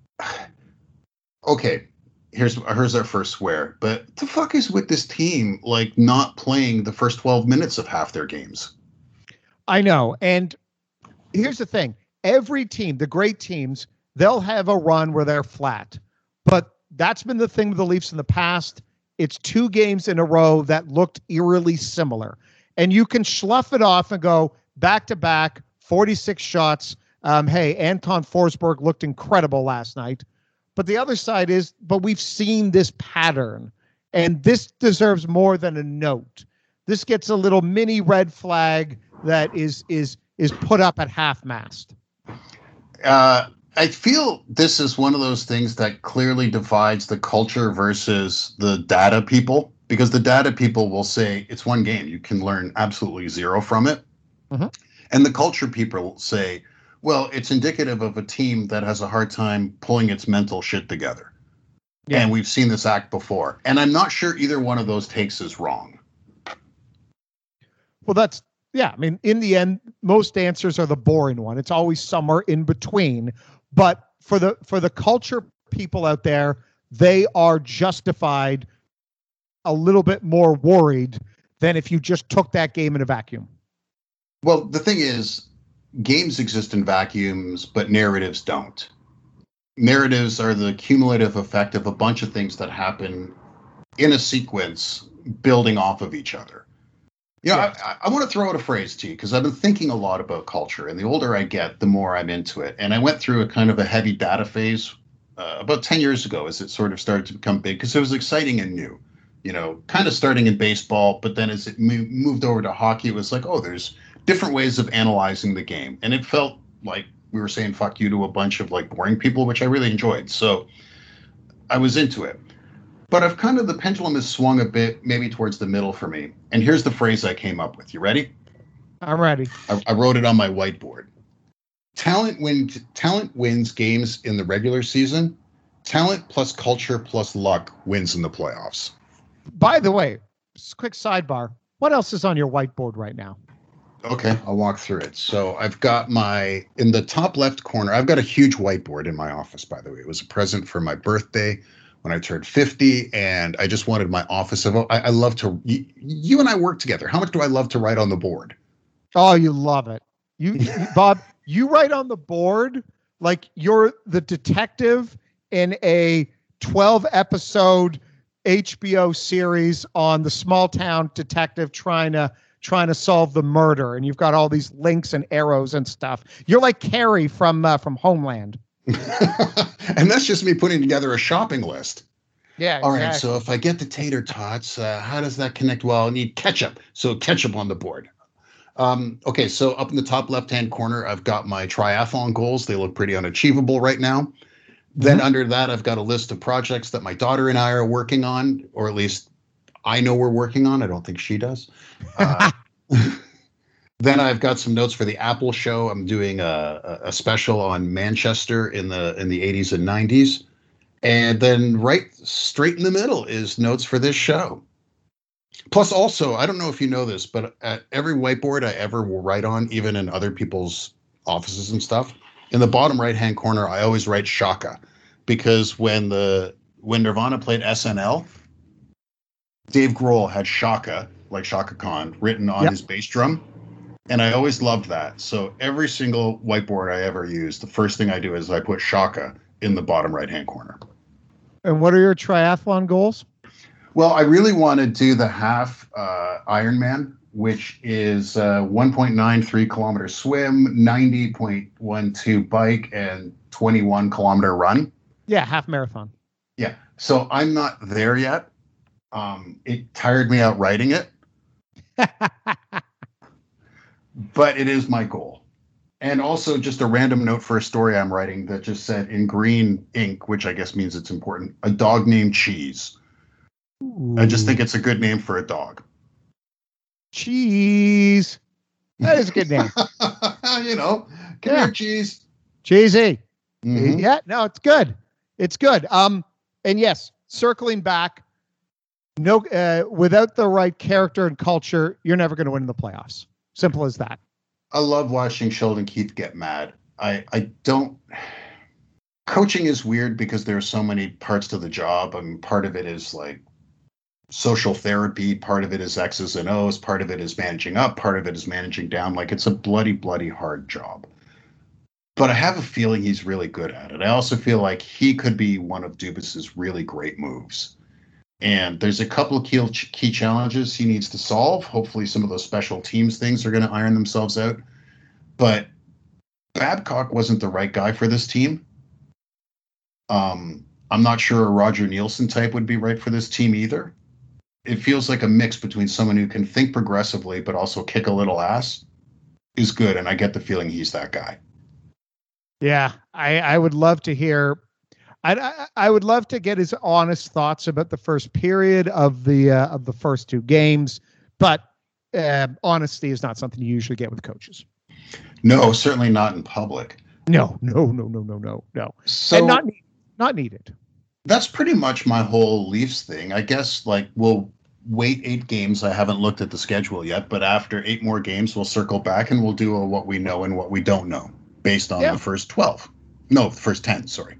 okay, here's here's our first swear. But the fuck is with this team, like, not playing the first twelve minutes of half their games? I know. And here's the thing. Every team, the great teams, they'll have a run where they're flat. But that's been the thing with the Leafs in the past. It's two games in a row that looked eerily similar. And you can slough it off and go back to back, forty-six shots. Um, hey, Anton Forsberg looked incredible last night. But the other side is, but we've seen this pattern, and this deserves more than a note. This gets a little mini red flag that is is is put up at half mast. Uh, I feel this is one of those things that clearly divides the culture versus the data people, because the data people will say it's one game. You can learn absolutely zero from it. Mm-hmm. And the culture people will say, well, it's indicative of a team that has a hard time pulling its mental shit together. Yeah. And we've seen this act before. And I'm not sure either one of those takes is wrong. Well, that's, yeah. I mean, in the end, most answers are the boring one. It's always somewhere in between. But for the for the culture people out there, they are justified a little bit more worried than if you just took that game in a vacuum. Well, the thing is, games exist in vacuums, but narratives don't. Narratives are the cumulative effect of a bunch of things that happen in a sequence building off of each other. Yeah, Yes. I, I want to throw out a phrase to you because I've been thinking a lot about culture, and the older I get, the more I'm into it. And I went through a kind of a heavy data phase uh, about ten years ago as it sort of started to become big because it was exciting and new. You know, kind of starting in baseball, but then as it mo- moved over to hockey, it was like, oh, there's different ways of analyzing the game. And it felt like we were saying fuck you to a bunch of like boring people, which I really enjoyed. So I was into it. But I've kind of, the pendulum has swung a bit, maybe towards the middle for me. And here's the phrase I came up with. You ready? I'm ready. I, I wrote it on my whiteboard. Talent wins. Talent wins games in the regular season. Talent plus culture plus luck wins in the playoffs. By the way, just a quick sidebar. What else is on your whiteboard right now? Okay, I'll walk through it. So I've got my, in the top left corner, I've got a huge whiteboard in my office, by the way. It was a present for my birthday when I turned fifty, and I just wanted my office of, I, I love to, you, you and I work together. How much do I love to write on the board? Oh, you love it. You, you Bob, you write on the board like you're the detective in a twelve episode H B O series on the small town detective trying to trying to solve the murder, and you've got all these links and arrows and stuff. You're like Carrie from uh, from Homeland. And that's just me putting together a shopping list. Yeah. All right. exactly. So if I get the tater tots, uh, how does that connect? Well, I need ketchup. So ketchup on the board. Um, okay. So up in the top left-hand corner, I've got my triathlon goals. They look pretty unachievable right now. Mm-hmm. Then under that, I've got a list of projects that my daughter and I are working on, or at least I know we're working on. I don't think she does. Uh, Then I've got some notes for the Apple show. I'm doing a, a special on Manchester in the in the eighties and nineties. And then right straight in the middle is notes for this show. Plus also, I don't know if you know this, but at every whiteboard I ever will write on, even in other people's offices and stuff, in the bottom right-hand corner, I always write Shaka. Because when the when Nirvana played S N L, Dave Grohl had Shaka, like Shaka Khan, written on yep. his bass drum. And I always loved that. So every single whiteboard I ever use, the first thing I do is I put Shaka in the bottom right-hand corner. And what are your triathlon goals? Well, I really want to do the half uh, Ironman, which is uh, one point nine three kilometer swim, ninety point one two bike, and twenty-one kilometer run. Yeah, half marathon. Yeah. So I'm not there yet. Um, it tired me out writing it. But it is my goal. And also just a random note for a story I'm writing that just said in green ink, which I guess means it's important, a dog named Cheese. Ooh. I just think it's a good name for a dog. Cheese. That is a good name. You know, come yeah. here, Cheese. Cheesy. Mm-hmm. Yeah, no, it's good. It's good. Um, and yes, circling back, no, uh, without the right character and culture, you're never going to win in the playoffs. Simple as that. I love watching Sheldon Keefe get mad. I, I don't. Coaching is weird because there are so many parts to the job. I mean, part of it is like social therapy. Part of it is X's and O's. Part of it is managing up. Part of it is managing down. Like it's a bloody, bloody hard job. But I have a feeling he's really good at it. I also feel like he could be one of Dubas's really great moves. And there's a couple of key, key challenges he needs to solve. Hopefully some of those special teams things are going to iron themselves out. But Babcock wasn't the right guy for this team. Um, I'm not sure a Roger Nielsen type would be right for this team either. It feels like a mix between someone who can think progressively but also kick a little ass is good. And I get the feeling he's that guy. Yeah, I, I would love to hear... I, I would love to get his honest thoughts about the first period of the uh, of the first two games, but uh, honesty is not something you usually get with coaches. No, certainly not in public. No, no, no, no, no, no, no. So and not not needed. That's pretty much my whole Leafs thing. I guess like we'll wait eight games. I haven't looked at the schedule yet, but after eight more games, we'll circle back and we'll do a what we know and what we don't know based on yeah. the first twelve. No, the first ten. Sorry.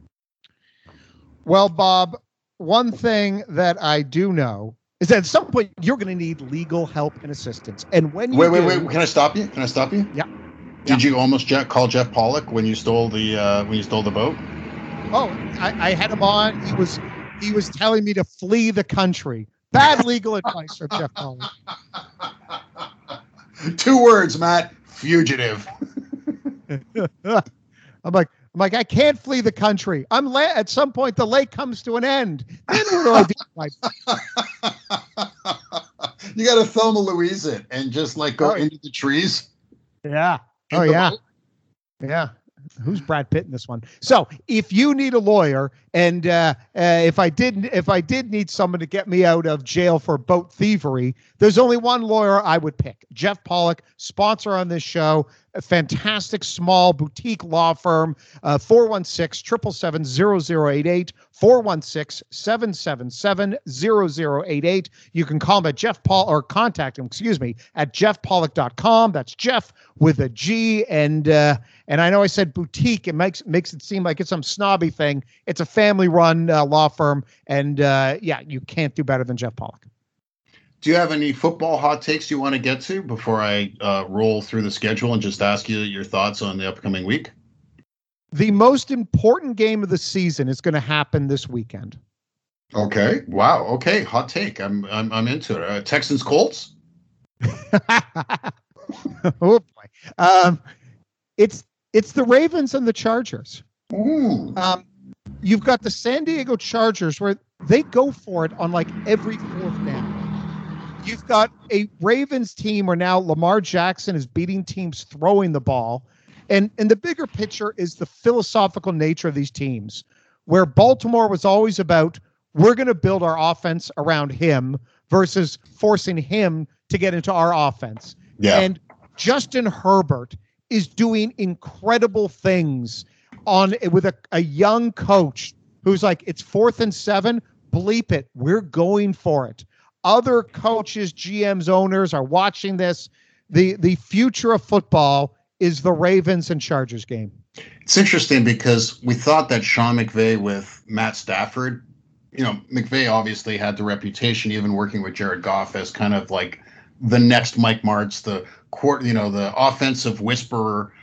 Well, Bob, one thing that I do know is that at some point you're going to need legal help and assistance. And when you wait, wait, do, wait, can I stop you? Can I stop you? Yeah. Did yeah. you almost Jeff, call Jeff Pollock when you stole the uh, when you stole the boat? Oh, I, I had him on. He was he was telling me to flee the country. Bad legal advice from Jeff Pollock. Two words, Matt. Fugitive. I'm like, I'm like, I can't flee the country. I'm la- at some point the lake comes to an end. Then what do I do? Like, you got to Thelma Louise it and just like go Oh, into the trees. yeah. In Oh the yeah. boat. Yeah. Who's Brad Pitt in this one? So if you need a lawyer, and uh, uh, if I didn't, if I did need someone to get me out of jail for boat thievery, there's only one lawyer I would pick. Jeff Pollock, sponsor on this show, a fantastic small boutique law firm. uh, four one six, seven seven seven, zero zero eight eight, four one six, seven seven seven, zero zero eight eight. You can call him at Jeff Paul or contact him, excuse me, at jeff pollock dot com. That's Jeff with a G. And uh, and I know I said boutique. It makes makes it seem like it's some snobby thing. It's a family run uh, law firm. And uh, yeah, you can't do better than Jeff Pollock. Do you have any football hot takes you want to get to before I uh, roll through the schedule and just ask you your thoughts on the upcoming week? The most important game of the season is going to happen this weekend. Okay. Wow. Okay. Hot take. I'm I'm I'm into it. Uh, Texans Colts. Oh boy. Um, it's it's the Ravens and the Chargers. Ooh. Um, you've got the San Diego Chargers where they go for it on like every fourth down. You've got a Ravens team where now Lamar Jackson is beating teams throwing the ball. And and the bigger picture is the philosophical nature of these teams, where Baltimore was always about, we're going to build our offense around him versus forcing him to get into our offense. Yeah. And Justin Herbert is doing incredible things on with a, a young coach who's like, it's fourth and seven, bleep it. We're going for it. Other coaches, G Ms, owners are watching this. The the future of football is the Ravens and Chargers game. It's interesting because we thought that Sean McVay with Matt Stafford, you know, McVay obviously had the reputation, even working with Jared Goff, as kind of like the next Mike Martz, the court, you know, the offensive whisperer.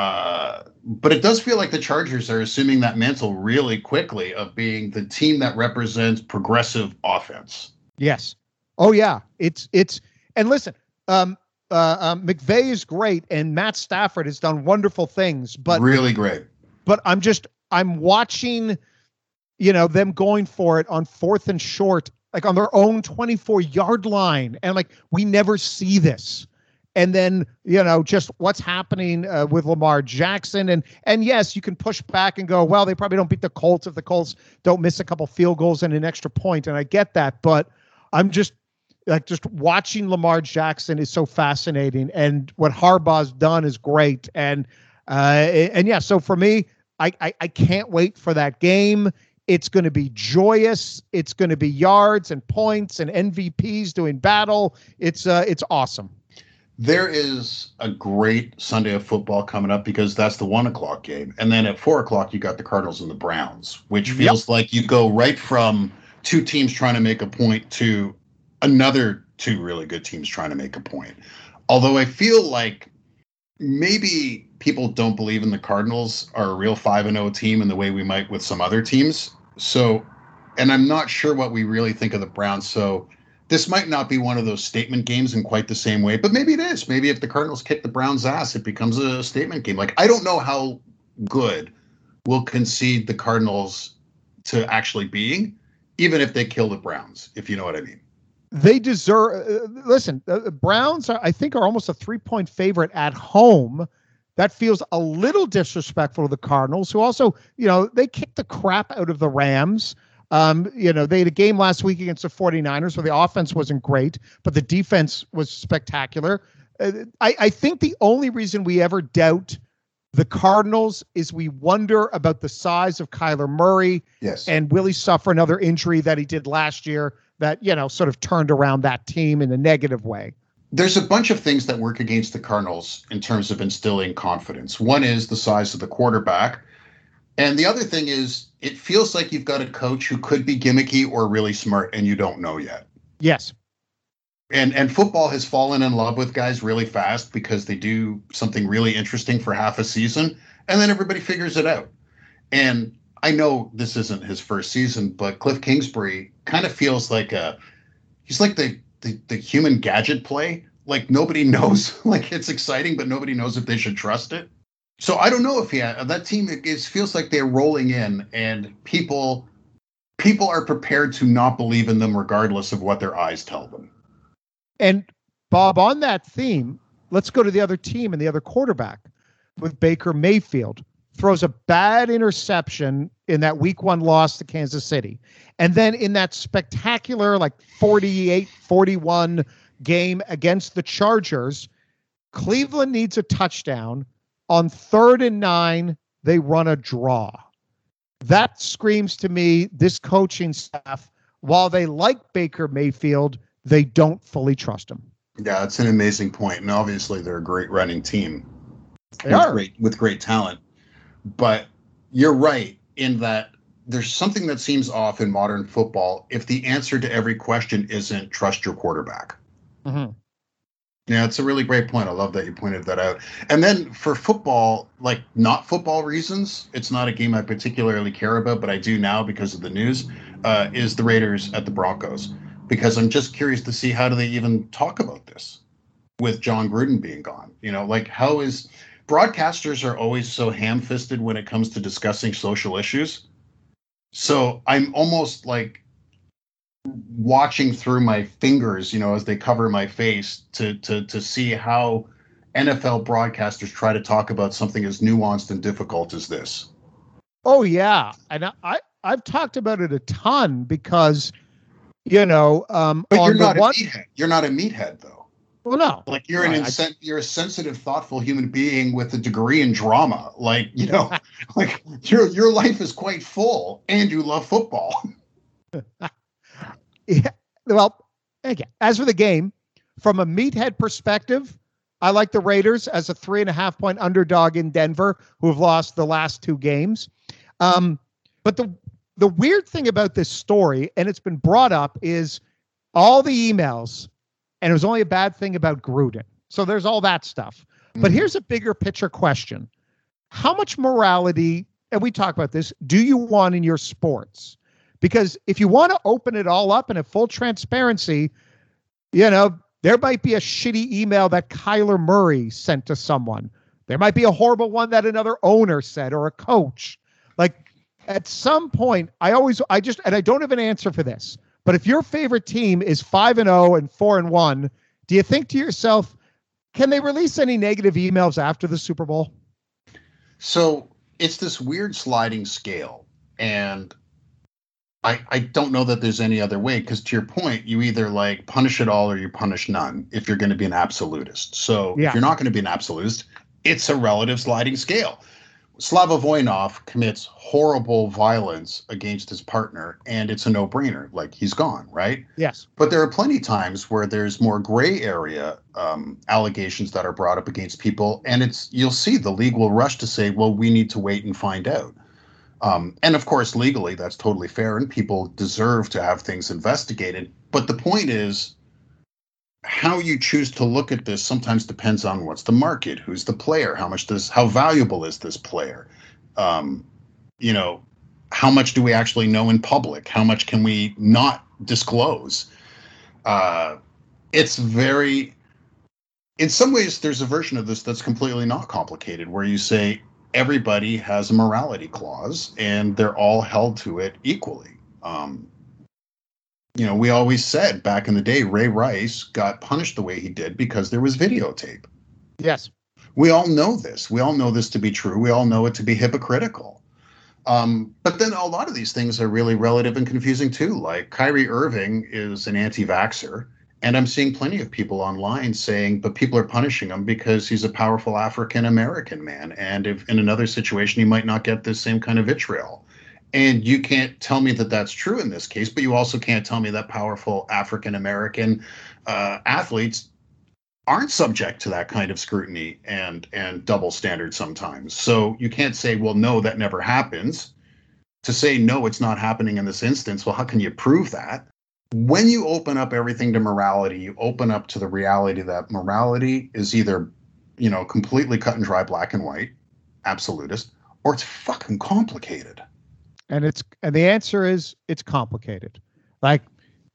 Uh, but it does feel like the Chargers are assuming that mantle really quickly of being the team that represents progressive offense. Yes. Oh yeah. It's it's and listen, um, uh, um, McVay is great, and Matt Stafford has done wonderful things, but really great. But I'm just I'm watching, you know, them going for it on fourth and short, like on their own twenty-four yard line, and like we never see this. And then, you know, just what's happening uh, with Lamar Jackson. And and yes, you can push back and go, well, they probably don't beat the Colts if the Colts don't miss a couple field goals and an extra point. And I get that. But I'm just like just watching Lamar Jackson is so fascinating. And what Harbaugh's done is great. And uh, and yeah, so for me, I, I, I can't wait for that game. It's going to be joyous. It's going to be yards and points and M V Ps doing battle. It's uh, it's awesome. There is a great Sunday of football coming up because that's the one o'clock game. And then at four o'clock, you got the Cardinals and the Browns, which feels yep. like you go right from two teams trying to make a point to another two really good teams trying to make a point. Although I feel like maybe people don't believe in the Cardinals are a real five and oh team in the way we might with some other teams. So, and I'm not sure what we really think of the Browns. So this might not be one of those statement games in quite the same way, but maybe it is. Maybe if the Cardinals kick the Browns' ass, it becomes a statement game. Like, I don't know how good we'll concede the Cardinals to actually being, even if they kill the Browns, if you know what I mean. They deserve, uh, listen, the uh, Browns, are, I think, are almost a three-point favorite at home. That feels a little disrespectful to the Cardinals, who also, you know, they kicked the crap out of the Rams. Um, you know, they had a game last week against the 49ers where the offense wasn't great, but the defense was spectacular. Uh, I, I think the only reason we ever doubt the Cardinals is we wonder about the size of Kyler Murray. Yes. And will he suffer another injury that he did last year that, you know, sort of turned around that team in a negative way? There's a bunch of things that work against the Cardinals in terms of instilling confidence. One is the size of the quarterback. And the other thing is, it feels like you've got a coach who could be gimmicky or really smart, and you don't know yet. Yes. And and football has fallen in love with guys really fast because they do something really interesting for half a season, and then everybody figures it out. And I know this isn't his first season, but Cliff Kingsbury kind of feels like a he's like the the, the human gadget play. like nobody knows, like it's exciting, but nobody knows if they should trust it. So I don't know if he had, that team, it, it feels like they're rolling in and people, people are prepared to not believe in them regardless of what their eyes tell them. And Bob, on that theme, let's go to the other team and the other quarterback with Baker Mayfield. Throws a bad interception in that week one loss to Kansas City. And then in that spectacular, like forty-eight forty-one game against the Chargers, Cleveland needs a touchdown. On third and nine, they run a draw. That screams to me, this coaching staff, while they like Baker Mayfield, they don't fully trust him. Yeah, that's an amazing point. And obviously they're a great running team. They with are. Great, with great talent. But you're right in that there's something that seems off in modern football if the answer to every question isn't trust your quarterback. Mm-hmm. Yeah, it's a really great point. I love that you pointed that out. And then for football, like not football reasons, it's not a game I particularly care about, but I do now because of the news, uh, is the Raiders at the Broncos. Because I'm just curious to see how do they even talk about this with John Gruden being gone? You know, like how is... Broadcasters are always so ham-fisted when it comes to discussing social issues. So I'm almost like watching through my fingers, you know, as they cover my face to to to see how N F L broadcasters try to talk about something as nuanced and difficult as this. Oh, yeah. And I, I've talked about it a ton because, you know, um, but on you're not the one, a meathead. You're not a meathead, though. Well, no. Like you're an I, insen- you're a sensitive, thoughtful human being with a degree in drama. Like, you know, like your your life is quite full and you love football. Yeah. Well, again, as for the game, from a meathead perspective, I like the Raiders as a three and a half point underdog in Denver, who have lost the last two games. Um, but the the weird thing about this story, and it's been brought up, is all the emails. And it was only a bad thing about Gruden. So there's all that stuff. Mm-hmm. But here's a bigger picture question. How much morality, and we talk about this, do you want in your sports? Because if you want to open it all up and have full transparency, you know, there might be a shitty email that Kyler Murray sent to someone. There might be a horrible one that another owner said or a coach. Like at some point, I always, I just, and I don't have an answer for this. But if your favorite team is five and zero and four and one, do you think to yourself, can they release any negative emails after the Super Bowl? So it's this weird sliding scale, and I I don't know that there's any other way. Because to your point, you either like punish it all or you punish none. If you're going to be an absolutist, so yeah. if you're not going to be an absolutist, it's a relative sliding scale. Slava Voinov commits horrible violence against his partner, and it's a no-brainer. Like, he's gone, right? Yes. But there are plenty of times where there's more gray area um, allegations that are brought up against people, and it's you'll see the league will rush to say, well, we need to wait and find out. Um, and, of course, legally, that's totally fair, and people deserve to have things investigated. But the point is, how you choose to look at this sometimes depends on what's the market, who's the player, how much does, how valuable is this player? Um, you know, how much do we actually know in public? How much can we not disclose? Uh, it's very, in some ways, there's a version of this that's completely not complicated, where you say everybody has a morality clause and they're all held to it equally. Um, You know, we always said back in the day, Ray Rice got punished the way he did because there was videotape. Yes. We all know this. We all know this to be true. We all know it to be hypocritical. Um, but then a lot of these things are really relative and confusing too. Like Kyrie Irving is an anti-vaxxer, and I'm seeing plenty of people online saying, but people are punishing him because he's a powerful African-American man. And if in another situation, he might not get this same kind of vitriol. And you can't tell me that that's true in this case, but you also can't tell me that powerful African-American uh, athletes aren't subject to that kind of scrutiny and and double standard sometimes. So you can't say, well, no, that never happens. To say, no, it's not happening in this instance, well, how can you prove that? When you open up everything to morality, you open up to the reality that morality is either, you know, completely cut and dry, black and white, absolutist, or it's fucking complicated. And it's and the answer is it's complicated. Like,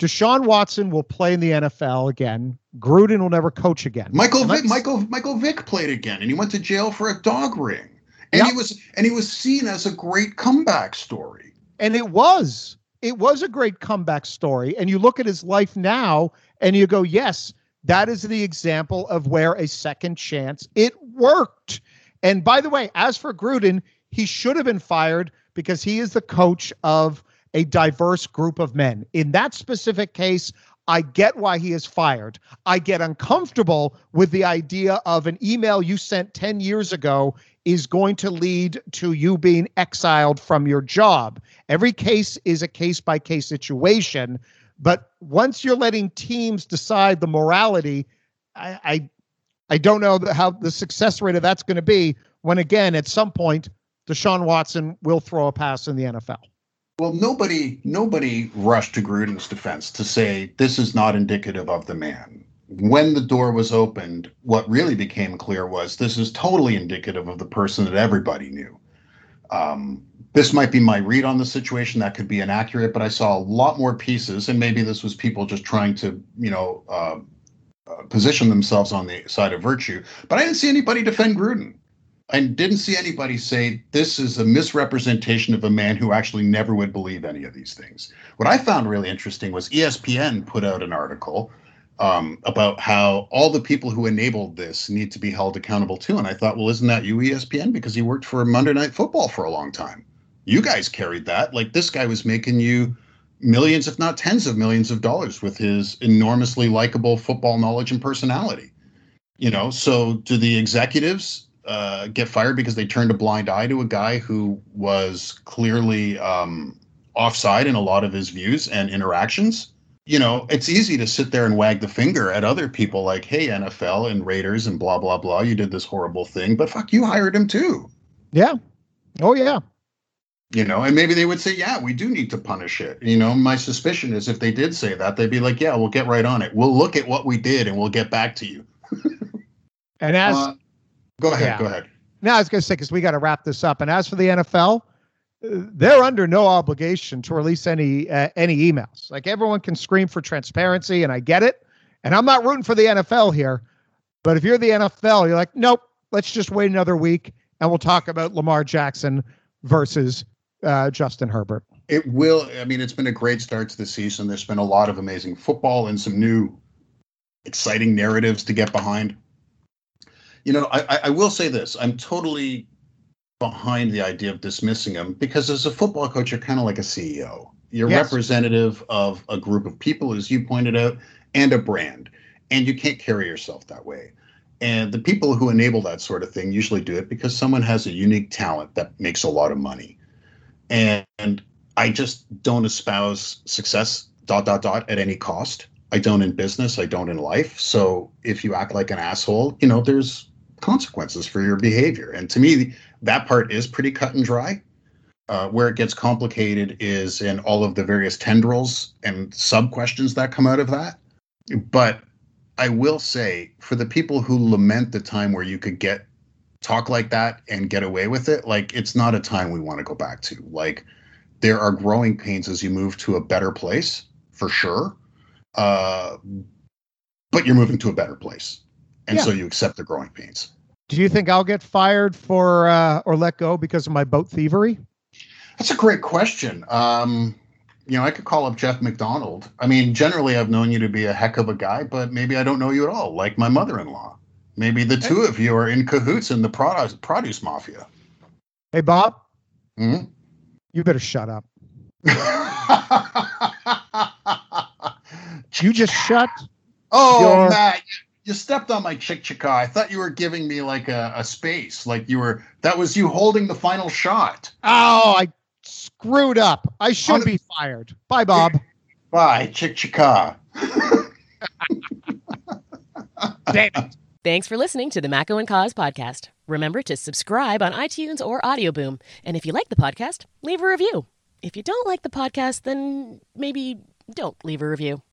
Deshaun Watson will play in the N F L again. Gruden will never coach again. Michael Vick, Michael Michael Vick played again, and he went to jail for a dog ring. And yep. he was and he was seen as a great comeback story. And it was. It was a great comeback story. And you look at his life now and you go, yes, that is the example of where a second chance, it worked. And by the way, as for Gruden, he should have been fired because he is the coach of a diverse group of men. In that specific case, I get why he is fired. I get uncomfortable with the idea of an email you sent ten years ago is going to lead to you being exiled from your job. Every case is a case-by-case situation. But once you're letting teams decide the morality, I, I, I don't know how the success rate of that's going to be when, again, at some point, Deshaun Watson will throw a pass in the N F L. Well, nobody nobody rushed to Gruden's defense to say this is not indicative of the man. When the door was opened, what really became clear was this is totally indicative of the person that everybody knew. Um, this might be my read on the situation. That could be inaccurate, but I saw a lot more pieces, and maybe this was people just trying to, you know, uh, uh, position themselves on the side of virtue. But I didn't see anybody defend Gruden. I didn't see anybody say this is a misrepresentation of a man who actually never would believe any of these things. What I found really interesting was E S P N put out an article um, about how all the people who enabled this need to be held accountable too. And I thought, well, isn't that you, E S P N? Because you worked for Monday Night Football for a long time. You guys carried that. Like, this guy was making you millions, if not tens of millions of dollars with his enormously likable football knowledge and personality. You know, so do the executives uh, get fired because they turned a blind eye to a guy who was clearly um, offside in a lot of his views and interactions? You know, it's easy to sit there and wag the finger at other people like, hey, N F L and Raiders and blah, blah, blah, you did this horrible thing, but fuck, you hired him too. Yeah. Oh, yeah. You know, and maybe they would say, yeah, we do need to punish it. You know, my suspicion is if they did say that, they'd be like, yeah, we'll get right on it. We'll look at what we did and we'll get back to you. And as uh, go ahead, yeah. go ahead. Now I was going to say, because we got to wrap this up. And as for the N F L, they're under no obligation to release any uh, any emails. Like, everyone can scream for transparency, and I get it. And I'm not rooting for the N F L here. But if you're the N F L, you're like, nope, let's just wait another week and we'll talk about Lamar Jackson versus uh, Justin Herbert. It will. I mean, it's been a great start to the season. There's been a lot of amazing football and some new exciting narratives to get behind. You know, I, I will say this. I'm totally behind the idea of dismissing him, because as a football coach, you're kind of like a C E O. You're yes. representative of a group of people, as you pointed out, and a brand. And you can't carry yourself that way. And the people who enable that sort of thing usually do it because someone has a unique talent that makes a lot of money. And, and I just don't espouse success, dot, dot, dot, at any cost. I don't in business. I don't in life. So if you act like an asshole, you know, there's consequences for your behavior. And to me, that part is pretty cut and dry. Uh, where it gets complicated is in all of the various tendrils and sub-questions that come out of that. But I will say, for the people who lament the time where you could get talk like that and get away with it, like, it's not a time we want to go back to. Like, there are growing pains as you move to a better place, for sure. Uh, but you're moving to a better place. And yeah. so you accept the growing pains. Do you think I'll get fired for uh, or let go because of my boat thievery? That's a great question. Um, you know, I could call up Jeff McDonald. I mean, generally, I've known you to be a heck of a guy, but maybe I don't know you at all, like my mother-in-law. Maybe the two of you are in cahoots in the produce, produce mafia. Hey, Bob. Hmm? You better shut up. You just shut. Oh, your... Matt, you stepped on my chick chicka. I thought you were giving me like a, a space, like you were. That was you holding the final shot. Oh, I screwed up. I should on... be fired. Bye, Bob. Bye, chick chicka. Damn it. Thanks for listening to the Macco and Cause podcast. Remember to subscribe on iTunes or Audio Boom. And if you like the podcast, leave a review. If you don't like the podcast, then maybe don't leave a review.